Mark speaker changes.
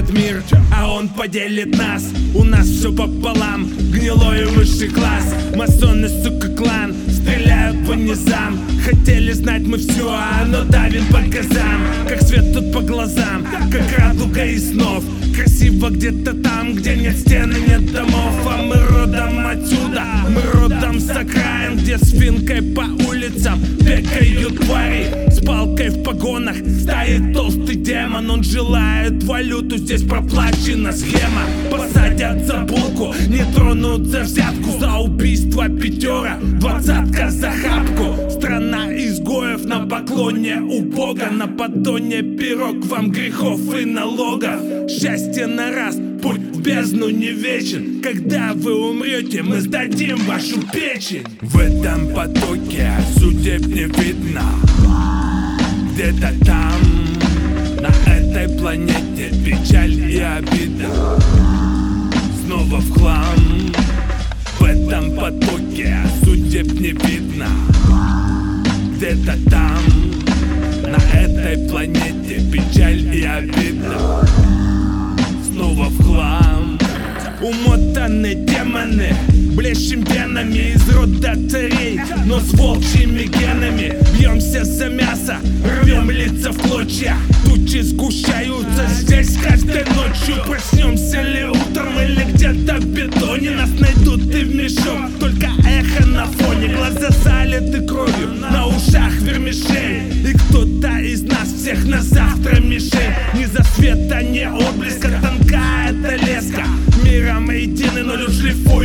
Speaker 1: поделит мир, а он поделит нас. У нас все пополам, гнилой высший класс. Масоны, сука, клан, стреляют по низам. Хотели знать мы все, а оно давит по газам. Как свет тут по глазам, как радуга из снов. Красиво где-то там, где нет стен и нет домов. А мы родом отсюда, мы родом с окраин, где с финкой по улицам бегают твари. С палкой в погонах стоит толстый демон. Он желает валюту, здесь проплачена схема. Посадят за булку, не тронут за взятку. За убийство пятера, двадцатка за хапку. Страна изгоев на поклоне у Бога. На поддоне пирог вам грехов и налогов. Счастье на раз, путь в бездну не вечен. Когда вы умрете, мы сдадим вашу печень. В этом потоке судеб не видно. Где-то там, на этой планете, печаль и обида снова в хлам. В этом потоке судеб не видно. Где-то там, на этой планете, печаль и обида снова в хлам. Умотаны демоны, блещем венами из рода царей, но с волчьими генами. Бьемся за мясо, рвем лица в клочья. Тучи сгущаются здесь каждой ночью. Проснемся ли утром или где-то в бетоне, нас найдут и в мешок, только эхо на фоне. Глаза залиты кровью, на ушах вермишель. И кто-то из нас всех на завтра мишень. Ни засвета, ни отблеска, тонка эта леска. Миром едины, но лишь шлифует